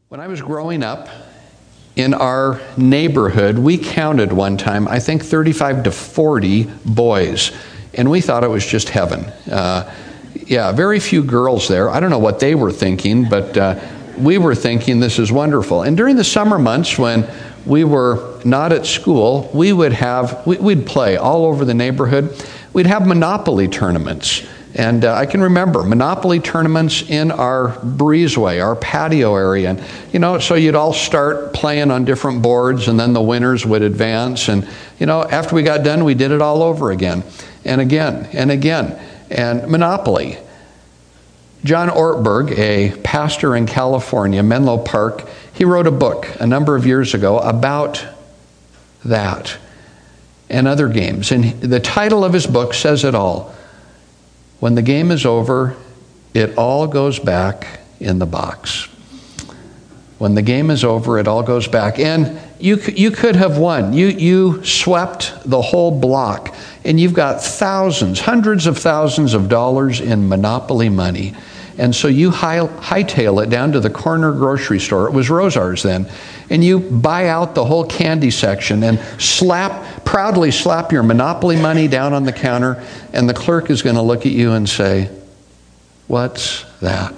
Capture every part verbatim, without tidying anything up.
When I was growing up, in our neighborhood, we counted one time, I think thirty-five to forty boys, and we thought it was just heaven. Uh, yeah, very few girls there. I don't know what they were thinking, but uh, we were thinking this is wonderful. And during the summer months when we were not at school, we would have, we, we'd play all over the neighborhood. We'd have Monopoly tournaments. And uh, I can remember Monopoly tournaments in our breezeway, our patio area. And, you know, so you'd all start playing on different boards, and then the winners would advance. And, you know, after we got done, we did it all over again and again and again. And Monopoly. John Ortberg, a pastor in California, Menlo Park, he wrote a book a number of years ago about that and other games. And the title of his book says it all. When the game is over, it all goes back in the box. When the game is over, it all goes back. And you you could have won. You you swept the whole block, and you've got thousands, hundreds of thousands of dollars in Monopoly money. And so you high, hightail it down to the corner grocery store. It was Rosar's then. And you buy out the whole candy section and slap, proudly slap your Monopoly money down on the counter, and the clerk is going to look at you and say, "What's that?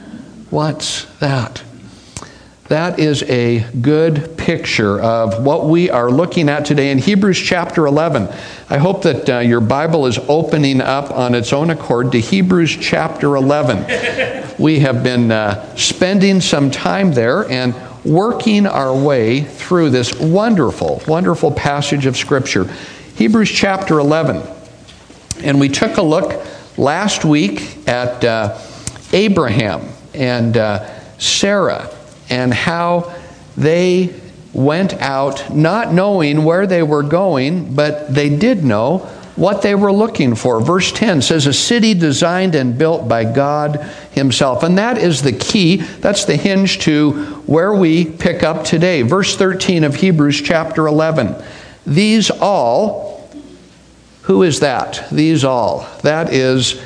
What's that?" That is a good picture of what we are looking at today in Hebrews chapter eleven. I hope that uh, your Bible is opening up on its own accord to Hebrews chapter eleven. We have been uh, spending some time there and working our way through this wonderful, wonderful passage of Scripture. Hebrews chapter eleven. And we took a look last week at uh, Abraham and uh, Sarah, and how they went out not knowing where they were going, but they did know what they were looking for. Verse ten says, a city designed and built by God himself. And that is the key. That's the hinge to where we pick up today. Verse thirteen of Hebrews chapter eleven. These all, who is that? These all. That is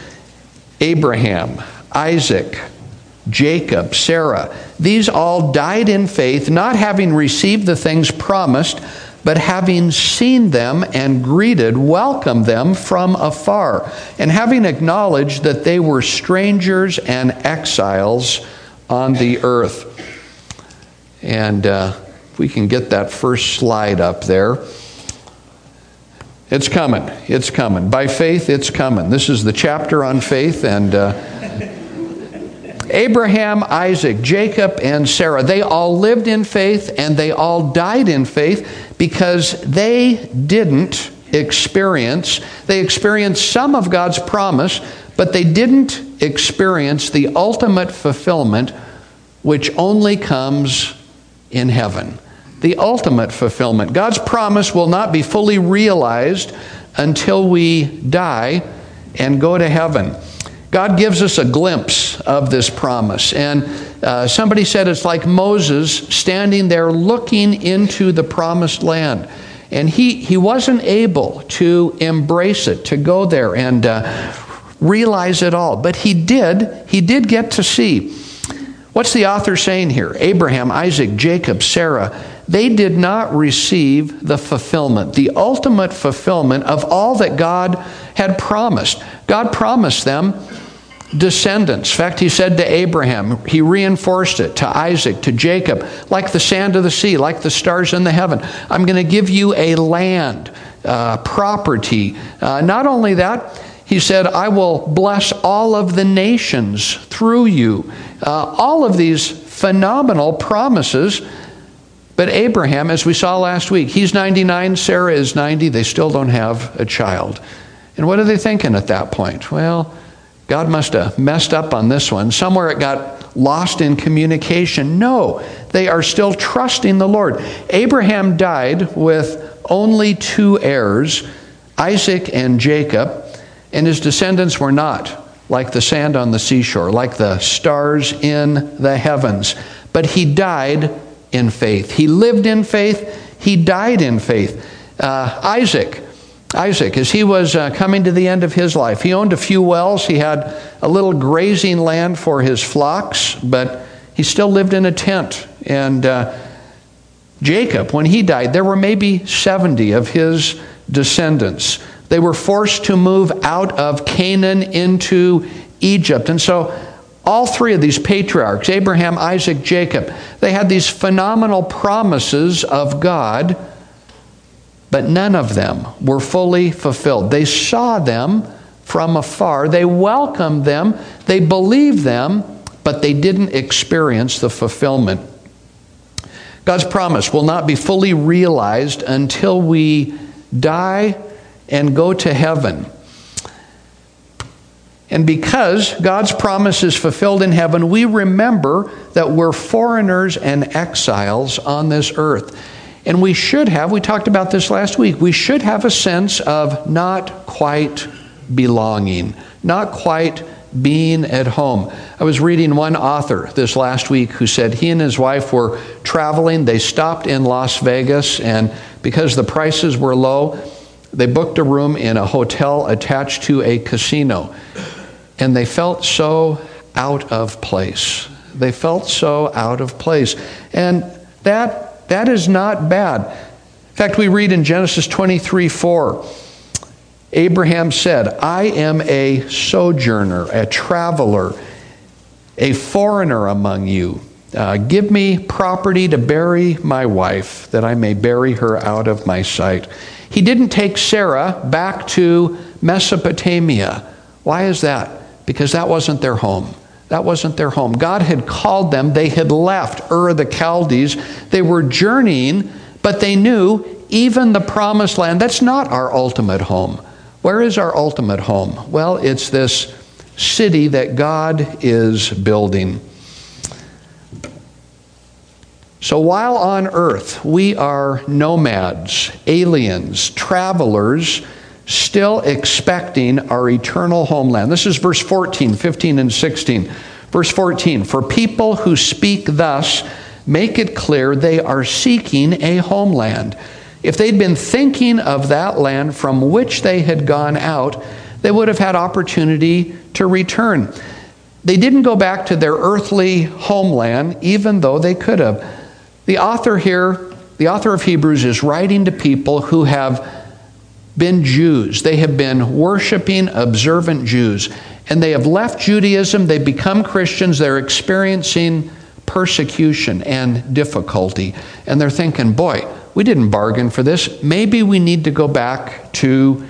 Abraham, Isaac, Jacob, Sarah. These all died in faith, not having received the things promised, but having seen them and greeted, welcomed them from afar, and having acknowledged that they were strangers and exiles on the earth. And uh, if we can get that first slide up there. It's coming. It's coming. By faith, it's coming. This is the chapter on faith, and uh, Abraham, Isaac, Jacob, and Sarah, they all lived in faith and they all died in faith because they didn't experience, they experienced some of God's promise, but they didn't experience the ultimate fulfillment, which only comes in heaven. The ultimate fulfillment. God's promise will not be fully realized until we die and go to heaven. God gives us a glimpse of this promise. And uh, somebody said it's like Moses standing there looking into the promised land. And he, he wasn't able to embrace it, to go there and uh, realize it all. But he did. He did get to see. What's the author saying here? Abraham, Isaac, Jacob, Sarah, they did not receive the fulfillment, the ultimate fulfillment of all that God had promised. God promised them descendants. In fact, he said to Abraham, he reinforced it, to Isaac, to Jacob, like the sand of the sea, like the stars in the heaven. I'm going to give you a land, uh, property. Uh, not only that, he said, I will bless all of the nations through you. Uh, all of these phenomenal promises. But Abraham, as we saw last week, he's ninety-nine, Sarah is ninety. They still don't have a child. And what are they thinking at that point? Well, God must have messed up on this one. Somewhere it got lost in communication. No, they are still trusting the Lord. Abraham died with only two heirs, Isaac and Jacob, and his descendants were not like the sand on the seashore, like the stars in the heavens. But he died in faith. He lived in faith. He died in faith. Uh, Isaac, Isaac, as he was uh, coming to the end of his life, he owned a few wells. He had a little grazing land for his flocks, but He still lived in a tent. And uh, Jacob, when he died, there were maybe seventy of his descendants. They were forced to move out of Canaan into Egypt. And so all three of these patriarchs, Abraham, Isaac, Jacob, they had these phenomenal promises of God, but none of them were fully fulfilled. They saw them from afar. They welcomed them. They believed them, but they didn't experience the fulfillment. God's promise will not be fully realized until we die and go to heaven. And because God's promise is fulfilled in heaven, we remember that we're foreigners and exiles on this earth. And we should have, we talked about this last week, we should have a sense of not quite belonging, not quite being at home. I was reading one author this last week who said he and his wife were traveling. They stopped in Las Vegas, and because the prices were low, they booked a room in a hotel attached to a casino. And they felt so out of place. They felt so out of place. And that that is not bad. In fact, we read in Genesis twenty-three four, Abraham said, I am a sojourner, a traveler, a foreigner among you. Uh, give me property to bury my wife, that I may bury her out of my sight. He didn't take Sarah back to Mesopotamia. Why is that? Because that wasn't their home. That wasn't their home. God had called them. They had left Ur of the Chaldees. They were journeying, but they knew even the promised land, that's not our ultimate home. Where is our ultimate home? Well, it's this city that God is building. So while on earth we are nomads, aliens, travelers, still expecting our eternal homeland. This is verse fourteen, fifteen, and sixteen. Verse fourteen, for people who speak thus make it clear they are seeking a homeland. If they'd been thinking of that land from which they had gone out, they would have had opportunity to return. They didn't go back to their earthly homeland, even though they could have. The author here, the author of Hebrews, is writing to people who have been Jews. They have been worshiping, observant Jews. And they have left Judaism. They've become Christians. They're experiencing persecution and difficulty. And they're thinking, boy, we didn't bargain for this. Maybe we need to go back to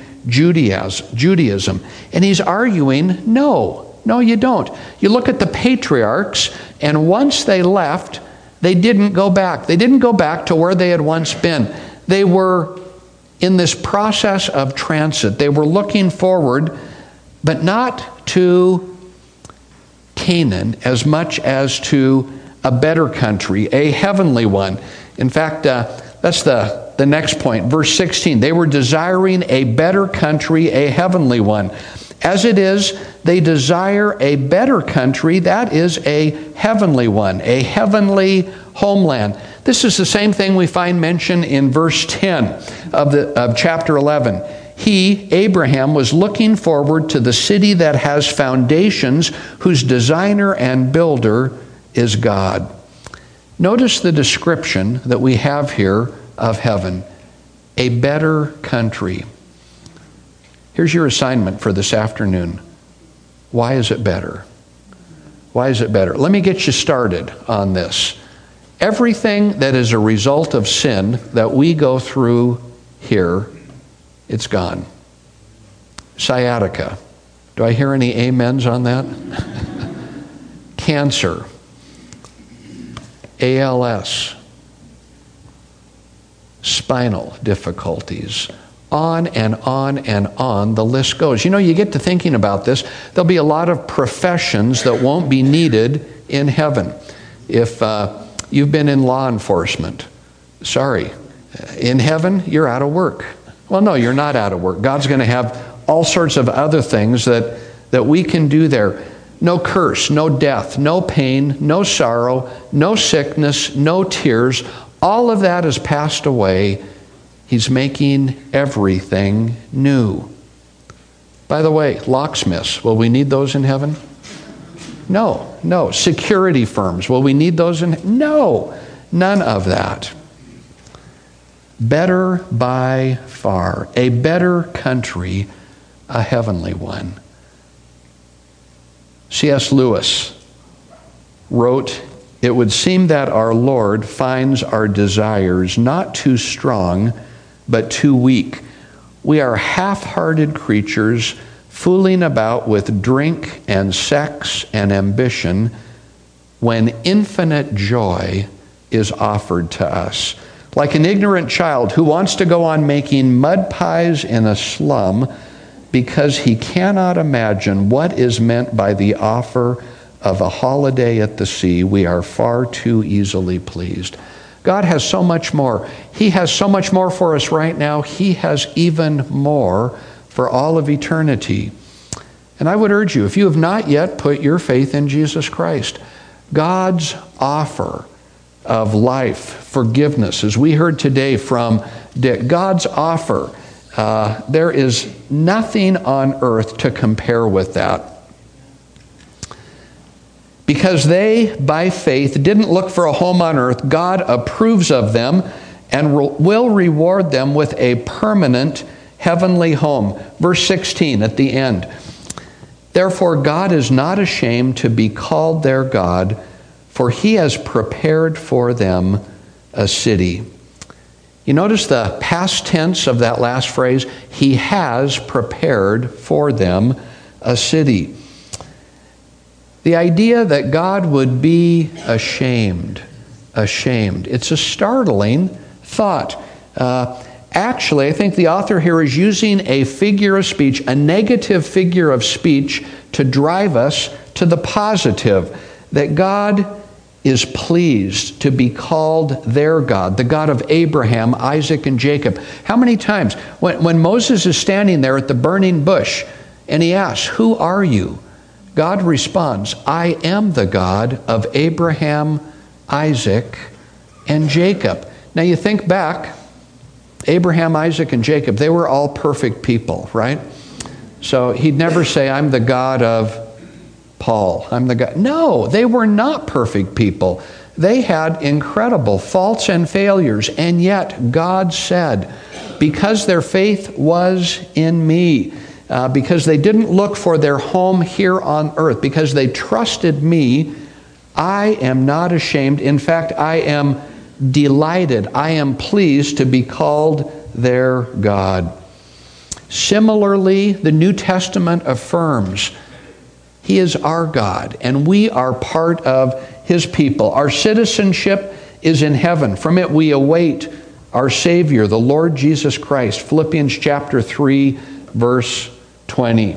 Judaism. And he's arguing, no, no, you don't. You look at the patriarchs, and once they left, they didn't go back. They didn't go back to where they had once been. They were in this process of transit. They were looking forward, but not to Canaan as much as to a better country, a heavenly one. In fact, uh, that's the, the next point. Verse sixteen, they were desiring a better country, a heavenly one. As it is, they desire a better country, that is a heavenly one, a heavenly homeland. This is the same thing we find mentioned in verse ten of, the, of chapter eleven. He, Abraham, was looking forward to the city that has foundations, whose designer and builder is God. Notice the description that we have here of heaven, a better country. Here's your assignment for this afternoon. Why is it better? Why is it better? Let me get you started on this. Everything that is a result of sin that we go through here, it's gone. Sciatica. Do I hear any amens on that? Cancer. A L S. Spinal difficulties. On and on and on the list goes. You know, you get to thinking about this, there'll be a lot of professions that won't be needed in heaven. If uh, you've been in law enforcement, sorry, in heaven, you're out of work. Well, no, you're not out of work. God's going to have all sorts of other things that, that we can do there. No curse, no death, no pain, no sorrow, no sickness, no tears. All of that has passed away. He's making everything new. By the way, locksmiths, will we need those in heaven? No, no. Security firms. Will we need those? In? No, none of that. Better by far. A better country, a heavenly one. C S Lewis wrote, "It would seem that our Lord finds our desires not too strong, but too weak. We are half-hearted creatures fooling about with drink and sex and ambition when infinite joy is offered to us. Like an ignorant child who wants to go on making mud pies in a slum because he cannot imagine what is meant by the offer of a holiday at the sea, we are far too easily pleased." God has so much more. He has so much more for us right now. He has even more for all of eternity. And I would urge you, if you have not yet put your faith in Jesus Christ, God's offer of life, forgiveness, as we heard today from Dick, God's offer, uh, there is nothing on earth to compare with that. Because they, by faith, didn't look for a home on earth, God approves of them and will reward them with a permanent heavenly home. Verse sixteen at the end. "Therefore God is not ashamed to be called their God, for he has prepared for them a city." You notice the past tense of that last phrase, he has prepared for them a city. The idea that God would be ashamed, ashamed, it's a startling thought. Uh, actually, I think the author here is using a figure of speech, a negative figure of speech, to drive us to the positive, that God is pleased to be called their God, the God of Abraham, Isaac, and Jacob. How many times, when, when Moses is standing there at the burning bush, and he asks, "Who are you?" God responds, "I am the God of Abraham, Isaac, and Jacob." Now you think back, Abraham, Isaac, and Jacob, they were all perfect people, right? So he'd never say, "I'm the God of Paul, I'm the God." No, they were not perfect people. They had incredible faults and failures, and yet God said, because their faith was in me, Uh, because they didn't look for their home here on earth, because they trusted me, I am not ashamed. In fact, I am delighted. I am pleased to be called their God. Similarly, the New Testament affirms he is our God, and we are part of his people. Our citizenship is in heaven. From it we await our Savior, the Lord Jesus Christ. Philippians chapter three, verse twenty.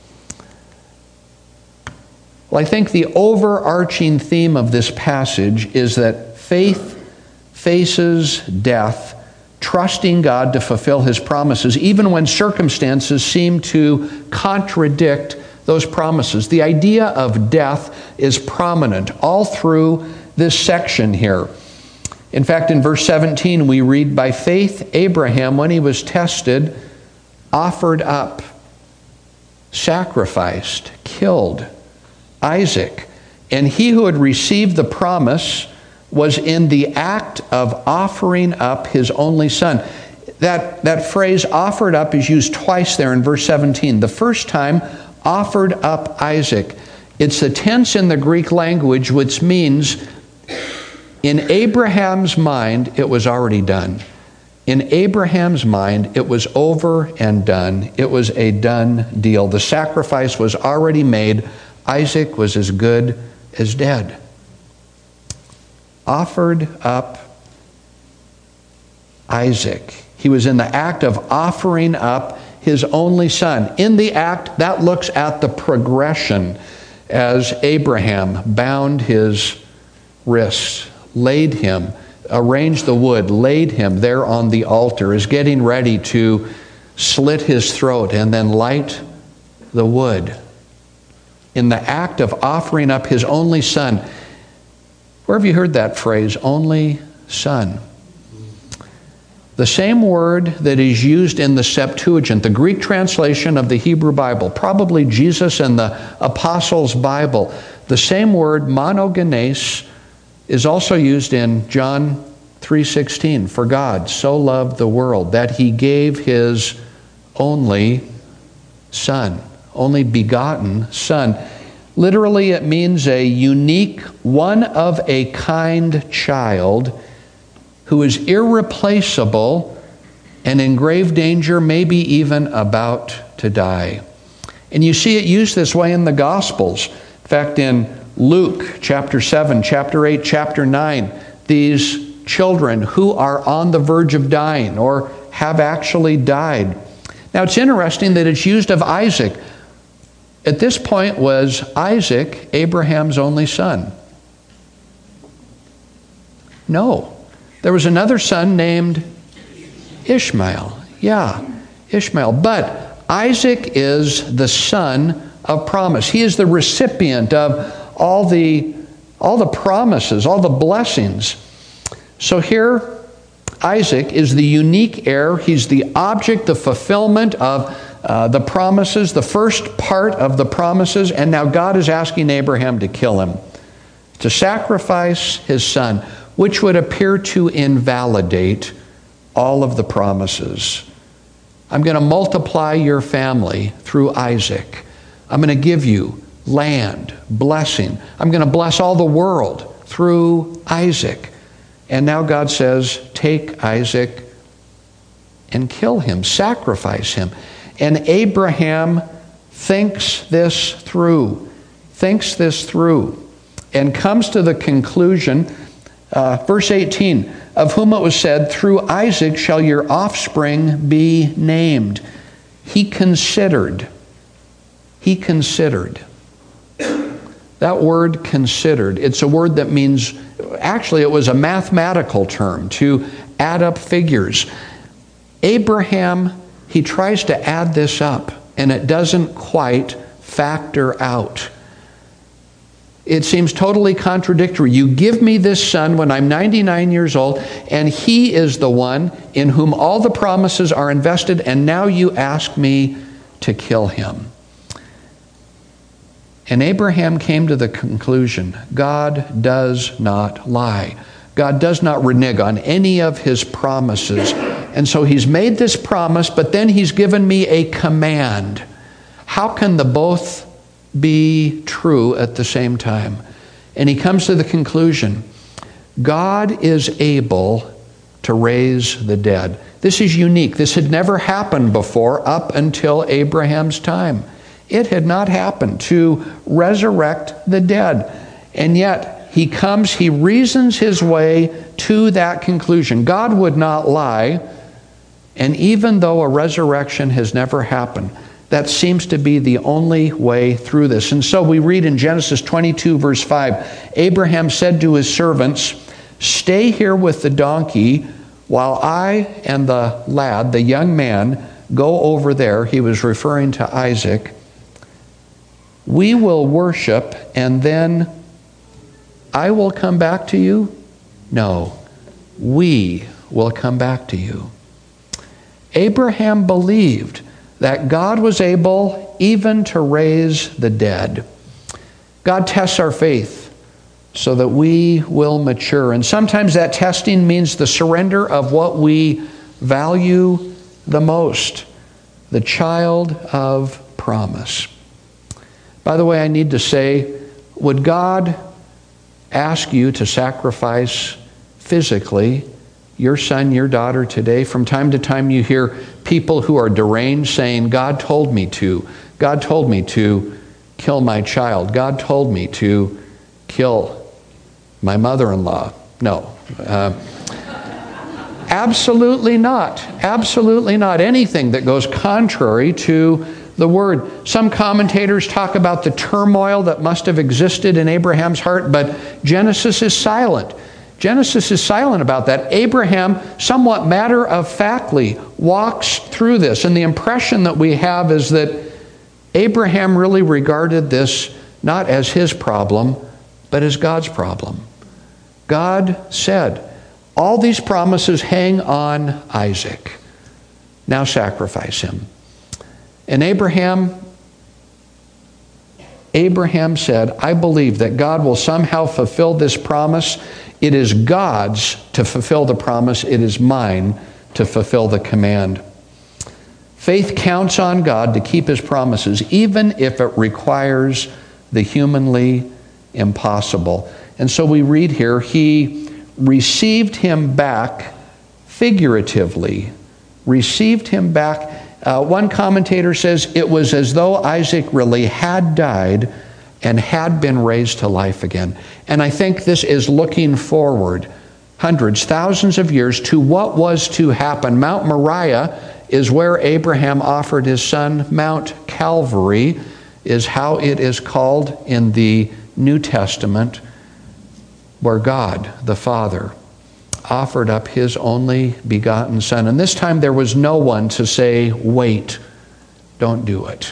Well, I think the overarching theme of this passage is that faith faces death, trusting God to fulfill his promises, even when circumstances seem to contradict those promises. The idea of death is prominent all through this section here. In fact, in verse seventeen, we read, "By faith, Abraham, when he was tested, offered up, sacrificed, killed Isaac. And he who had received the promise was in the act of offering up his only son." That, that phrase, offered up, is used twice there in verse seventeen. The first time, offered up Isaac. It's the tense in the Greek language which means in Abraham's mind it was already done. In Abraham's mind, it was over and done. It was a done deal. The sacrifice was already made. Isaac was as good as dead. Offered up Isaac. He was in the act of offering up his only son. In the act, that looks at the progression as Abraham bound his wrists, laid him, arranged the wood, laid him there on the altar, is getting ready to slit his throat and then light the wood. In the act of offering up his only son. Where have you heard that phrase, only son? The same word that is used in the Septuagint, the Greek translation of the Hebrew Bible, probably Jesus and the Apostles' Bible. The same word, monogenes, is also used in John three sixteen. For God so loved the world that he gave his only Son, only begotten Son. Literally, it means a unique, one of a kind child who is irreplaceable and in grave danger, maybe even about to die. And you see it used this way in the Gospels. In fact, in Luke chapter seven, chapter eight, chapter nine, these children who are on the verge of dying or have actually died. Now, it's interesting that it's used of Isaac. At this point, was Isaac Abraham's only son? No. There was another son named Ishmael. Yeah, Ishmael. But Isaac is the son of promise. He is the recipient of all the, all the promises, all the blessings. So here, Isaac is the unique heir. He's the object, the fulfillment of uh, the promises, the first part of the promises. And now God is asking Abraham to kill him, to sacrifice his son, which would appear to invalidate all of the promises. I'm going to multiply your family through Isaac. I'm going to give you land, blessing. I'm going to bless all the world through Isaac. And now God says, take Isaac and kill him, sacrifice him. And Abraham thinks this through, thinks this through, and comes to the conclusion, uh, verse eighteen, of whom it was said, through Isaac shall your offspring be named. He considered. He considered. That word considered, it's a word that means, actually it was a mathematical term, to add up figures. Abraham, he tries to add this up, and it doesn't quite factor out. It seems totally contradictory. You give me this son when I'm ninety-nine years old, and he is the one in whom all the promises are invested, and now you ask me to kill him. And Abraham came to the conclusion, God does not lie. God does not renege on any of his promises. And so he's made this promise, but then he's given me a command. How can the both be true at the same time? And he comes to the conclusion, God is able to raise the dead. This is unique. This had never happened before up until Abraham's time. It had not happened to resurrect the dead. And yet he comes, he reasons his way to that conclusion. God would not lie. And even though a resurrection has never happened, that seems to be the only way through this. And so we read in Genesis twenty-two, verse five, Abraham said to his servants, stay here with the donkey while I and the lad, the young man, go over there. He was referring to Isaac. We will worship, and then I will come back to you? No, we will come back to you. Abraham believed that God was able even to raise the dead. God tests our faith so that we will mature. And sometimes that testing means the surrender of what we value the most, the child of promise. By the way, I need to say, would God ask you to sacrifice physically your son, your daughter today? From time to time you hear people who are deranged saying, God told me to. God told me to kill my child. God told me to kill my mother-in-law. No. Uh, absolutely not. Absolutely not. Anything that goes contrary to the word. Some commentators talk about the turmoil that must have existed in Abraham's heart, but Genesis is silent. Genesis is silent about that. Abraham, somewhat matter-of-factly, walks through this. And the impression that we have is that Abraham really regarded this not as his problem, but as God's problem. God said, all these promises hang on Isaac. Now sacrifice him. And Abraham, Abraham said, I believe that God will somehow fulfill this promise. It is God's to fulfill the promise. It is mine to fulfill the command. Faith counts on God to keep his promises, even if it requires the humanly impossible. And so we read here, he received him back figuratively. Received him back. Uh, one commentator says it was as though Isaac really had died and had been raised to life again. And I think this is looking forward hundreds, thousands of years to what was to happen. Mount Moriah is where Abraham offered his son. Mount Calvary is how it is called in the New Testament, where God, the Father, offered up his only begotten Son. And this time there was no one to say, wait, don't do it.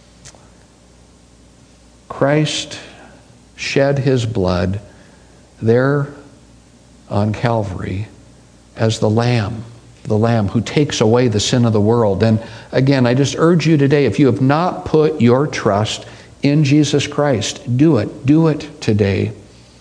Christ shed his blood there on Calvary as the Lamb, the Lamb who takes away the sin of the world. And again, I just urge you today, if you have not put your trust in Jesus Christ, do it. Do it today.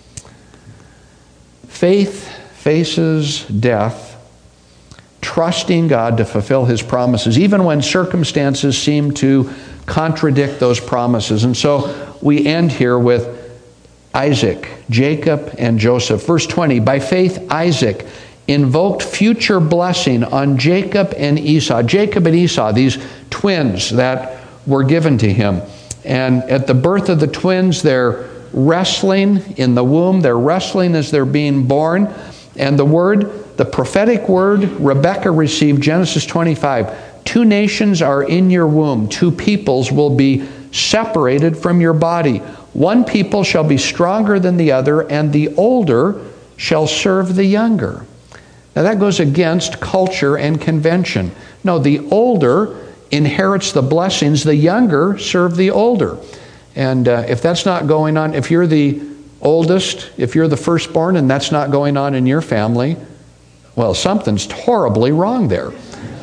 Faith faces death, trusting God to fulfill his promises, even when circumstances seem to contradict those promises. And so we end here with Isaac, Jacob, and Joseph. Verse twenty, by faith Isaac invoked future blessing on Jacob and Esau. Jacob and Esau, these twins that were given to him. And at the birth of the twins, they're wrestling in the womb. They're wrestling as they're being born. And the word, the prophetic word Rebekah received, Genesis twenty-five, two nations are in your womb. Two peoples will be separated from your body. One people shall be stronger than the other, and the older shall serve the younger. Now that goes against culture and convention. No, the older inherits the blessings, the younger serve the older. And uh, if that's not going on, if you're the oldest, if you're the firstborn and that's not going on in your family, well, something's horribly wrong there.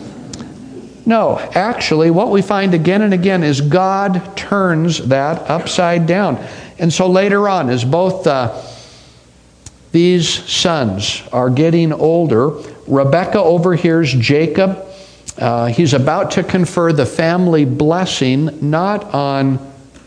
No, actually, what we find again and again is God turns that upside down. And so later on, as both uh, these sons are getting older, Rebekah overhears Jacob. Uh, he's about to confer the family blessing not on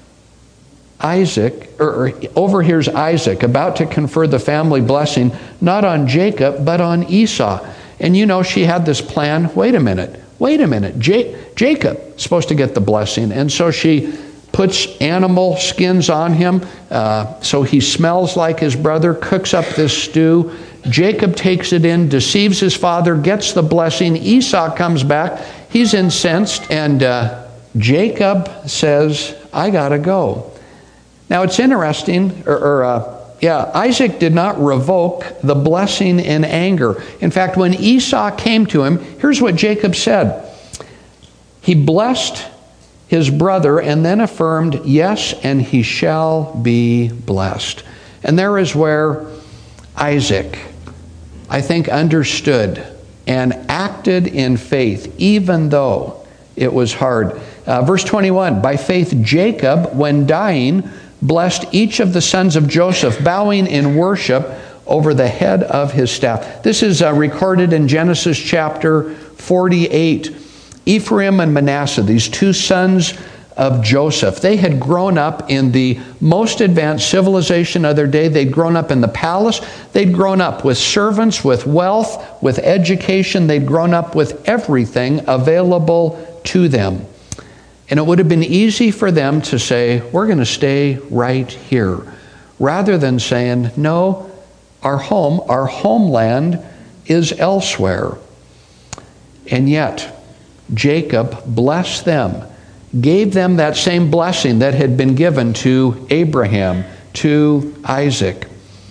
Isaac, or, or overhears Isaac about to confer the family blessing not on Jacob, but on Esau. And you know, she had this plan. Wait a minute. Wait a minute. J- Jacob is supposed to get the blessing. And so she puts animal skins on him uh, so he smells like his brother, cooks up this stew. Jacob takes it in, deceives his father, gets the blessing. Esau comes back. He's incensed. And uh, Jacob says, I got to go. Now it's interesting, or, or uh, yeah, Isaac did not revoke the blessing in anger. In fact, when Esau came to him, here's what Jacob said. He blessed his brother and then affirmed, yes, and he shall be blessed. And there is where Isaac, I think, understood and acted in faith, even though it was hard. Uh, verse twenty-one, by faith Jacob, when dying, blessed each of the sons of Joseph, bowing in worship over the head of his staff. This is uh, recorded in Genesis chapter forty-eight. Ephraim and Manasseh, these two sons of Joseph, they had grown up in the most advanced civilization of their day. They'd grown up in the palace. They'd grown up with servants, with wealth, with education. They'd grown up with everything available to them. And it would have been easy for them to say, we're going to stay right here, rather than saying, no, our home, our homeland is elsewhere. And yet, Jacob blessed them, gave them that same blessing that had been given to Abraham, to Isaac.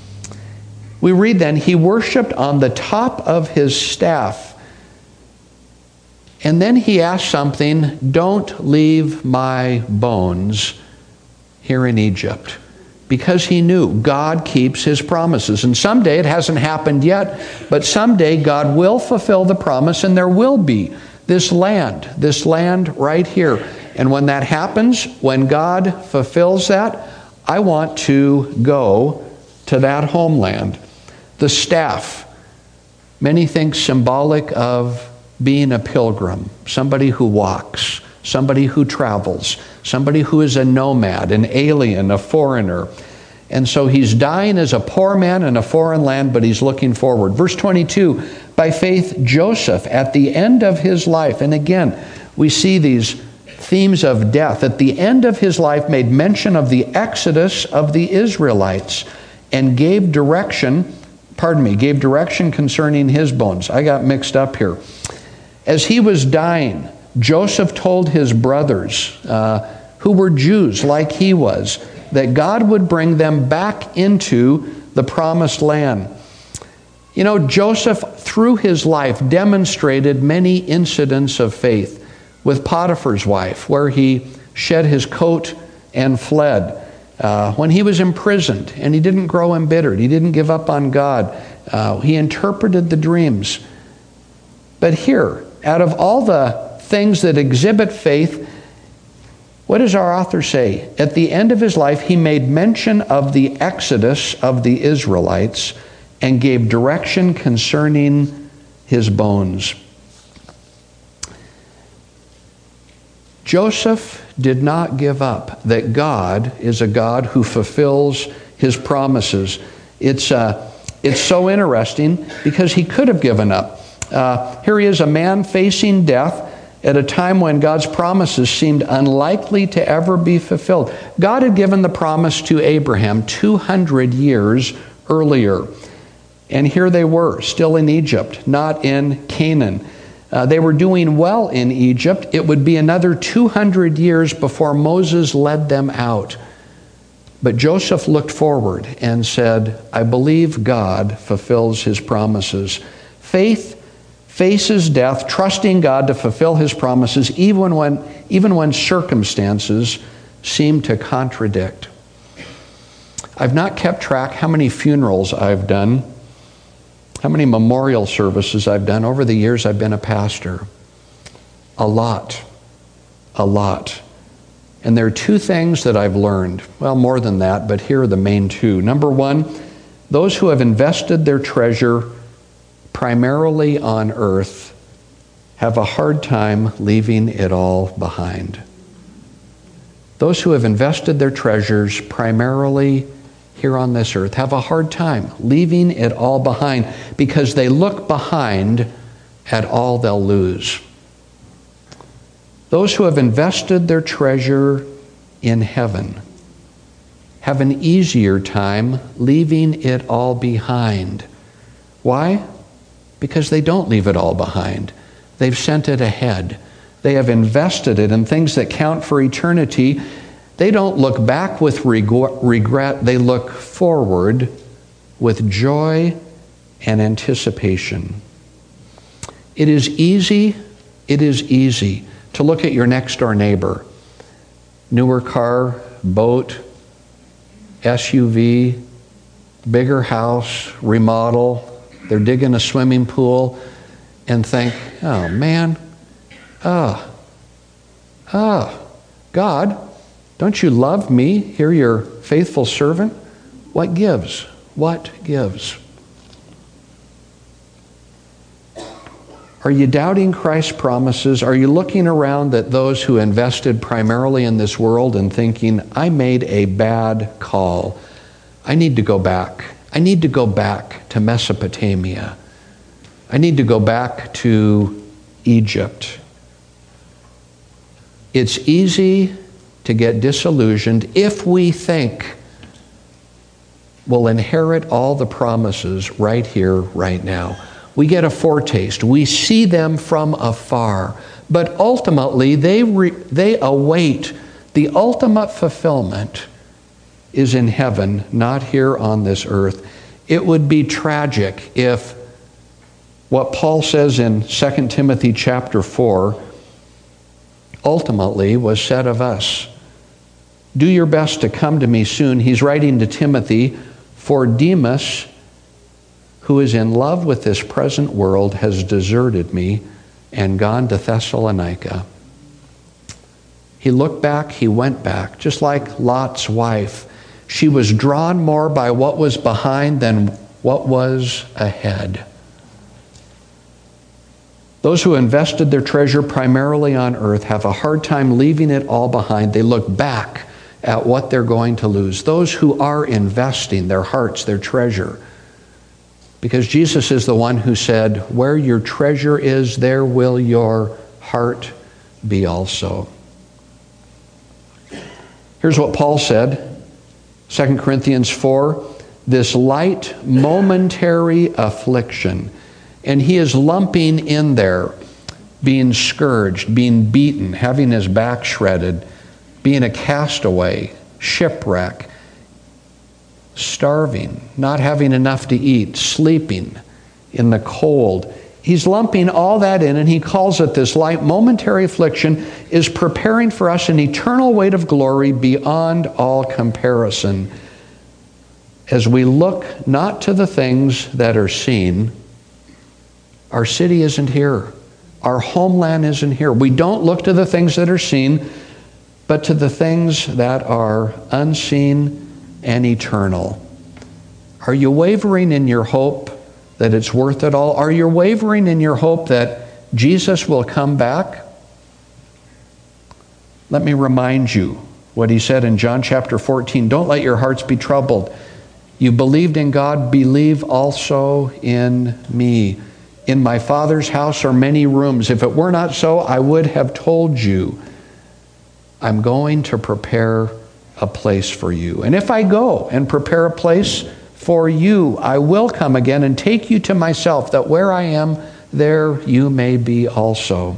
We read then, he worshiped on the top of his staff. And then he asked something, don't leave my bones here in Egypt. Because he knew God keeps his promises. And someday, it hasn't happened yet, but someday God will fulfill the promise and there will be this land, this land right here. And when that happens, when God fulfills that, I want to go to that homeland. The staff, many think symbolic of being a pilgrim, somebody who walks, somebody who travels, somebody who is a nomad, an alien, a foreigner. And so he's dying as a poor man in a foreign land, but he's looking forward. Verse twenty-two, by faith, Joseph, at the end of his life, and again, we see these themes of death. At the end of his life, made mention of the exodus of the Israelites and gave direction, pardon me, gave direction concerning his bones. I got mixed up here. As he was dying, Joseph told his brothers, uh, who were Jews like he was, that God would bring them back into the promised land. You know, Joseph, through his life, demonstrated many incidents of faith. With Potiphar's wife, where he shed his coat and fled. Uh, when he was imprisoned, and he didn't grow embittered. He didn't give up on God. Uh, he interpreted the dreams. But here, out of all the things that exhibit faith, what does our author say? At the end of his life, he made mention of the exodus of the Israelites and gave direction concerning his bones. Joseph did not give up that God is a God who fulfills his promises. It's, uh, it's so interesting because he could have given up. Uh, here he is, a man facing death at a time when God's promises seemed unlikely to ever be fulfilled. God had given the promise to Abraham two hundred years earlier. And here they were, still in Egypt, not in Canaan. Uh, they were doing well in Egypt. It would be another two hundred years before Moses led them out. But Joseph looked forward and said, I believe God fulfills his promises. Faith faces death, trusting God to fulfill his promises, even when, even when circumstances seem to contradict. I've not kept track how many funerals I've done, how many memorial services I've done over the years I've been a pastor. A lot. A lot. And there are two things that I've learned. Well, more than that, but here are the main two. Number one, those who have invested their treasure primarily on earth have a hard time leaving it all behind. Those who have invested their treasures primarily here on this earth have a hard time leaving it all behind because they look behind at all they'll lose. Those who have invested their treasure in heaven have an easier time leaving it all behind. Why? Because they don't leave it all behind. They've sent it ahead. They have invested it in things that count for eternity. They don't look back with regret. They look forward with joy and anticipation. It is easy, it is easy to look at your next door neighbor. Newer car, boat, S U V, bigger house, remodel. They're digging a swimming pool and think, oh man, ah, oh, ah, oh, God, don't you love me? Here, your faithful servant. What gives? What gives? Are you doubting Christ's promises? Are you looking around at those who invested primarily in this world and thinking, I made a bad call. I need to go back. I need to go back to Mesopotamia. I need to go back to Egypt. It's easy to get disillusioned if we think we'll inherit all the promises right here, right now. We get a foretaste. We see them from afar. But ultimately, they, re- they await the ultimate fulfillment is in heaven, not here on this earth. It would be tragic if what Paul says in Second Timothy chapter four ultimately was said of us. Do your best to come to me soon. He's writing to Timothy, for Demas, who is in love with this present world, has deserted me and gone to Thessalonica. He looked back, he went back, just like Lot's wife. She was drawn more by what was behind than what was ahead. Those who invested their treasure primarily on earth have a hard time leaving it all behind. They look back at what they're going to lose. Those who are investing their hearts, their treasure, because Jesus is the one who said, where your treasure is, there will your heart be also. Here's what Paul said, Second Corinthians four, this light momentary affliction. And he is lumping in there being scourged, being beaten, having his back shredded, being a castaway, shipwreck, starving, not having enough to eat, sleeping in the cold. He's lumping all that in, and he calls it this light momentary affliction is preparing for us an eternal weight of glory beyond all comparison. As we look not to the things that are seen, our city isn't here. Our homeland isn't here. We don't look to the things that are seen, but to the things that are unseen and eternal. Are you wavering in your hope that it's worth it all? Are you wavering in your hope that Jesus will come back? Let me remind you what he said in John chapter fourteen. Don't let your hearts be troubled. You believed in God, believe also in me. In my Father's house are many rooms. If it were not so, I would have told you. I'm going to prepare a place for you. And if I go and prepare a place for you, I will come again and take you to myself, that where I am, there you may be also.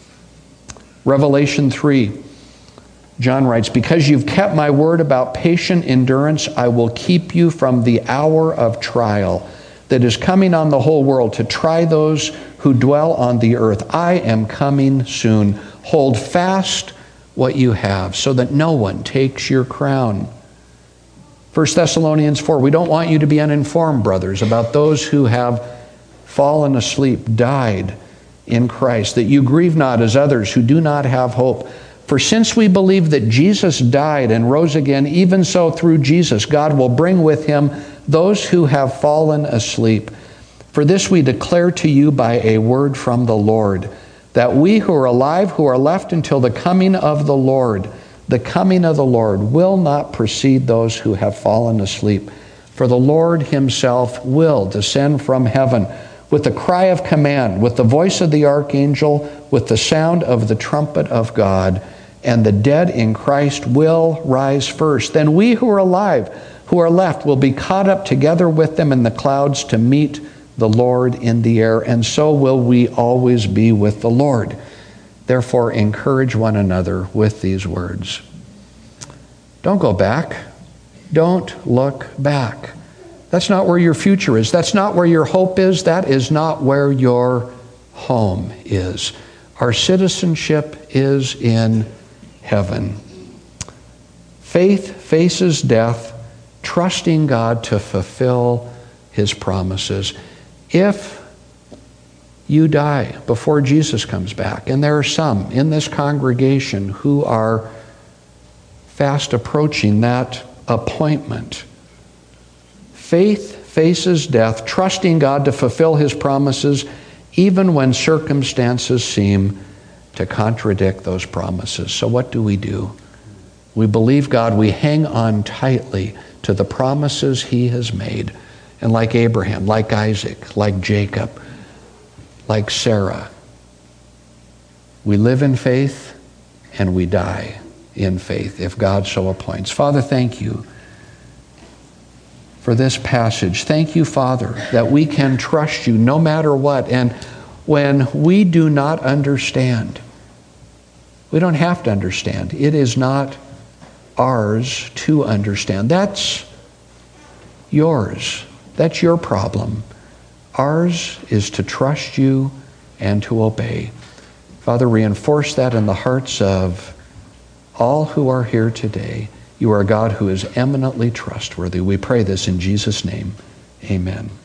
Revelation three, John writes, because you've kept my word about patient endurance, I will keep you from the hour of trial that is coming on the whole world to try those who dwell on the earth. I am coming soon. Hold fast what you have so that no one takes your crown. First Thessalonians four, we don't want you to be uninformed, brothers, about those who have fallen asleep, died in Christ, that you grieve not as others who do not have hope. For since we believe that Jesus died and rose again, even so through Jesus, God will bring with him those who have fallen asleep. For this we declare to you by a word from the Lord, that we who are alive, who are left until the coming of the Lord, the coming of the Lord will not precede those who have fallen asleep. For the Lord himself will descend from heaven with the cry of command, with the voice of the archangel, with the sound of the trumpet of God, and the dead in Christ will rise first. Then we who are alive, who are left, will be caught up together with them in the clouds to meet the Lord in the air, and so will we always be with the Lord. Therefore, encourage one another with these words. Don't go back. Don't look back. That's not where your future is. That's not where your hope is. That is not where your home is. Our citizenship is in heaven. Faith faces death, trusting God to fulfill his promises. If you die before Jesus comes back, and there are some in this congregation who are fast approaching that appointment, faith faces death, trusting God to fulfill his promises, even when circumstances seem to contradict those promises. So what do we do? We believe God. We hang on tightly to the promises he has made. And like Abraham, like Isaac, like Jacob, like Sarah, we live in faith and we die in faith if God so appoints. Father, thank you for this passage. Thank you, Father, that we can trust you no matter what. And when we do not understand, we don't have to understand. It is not ours to understand. That's yours. That's your problem. Ours is to trust you and to obey. Father, reinforce that in the hearts of all who are here today. You are a God who is eminently trustworthy. We pray this in Jesus' name. Amen.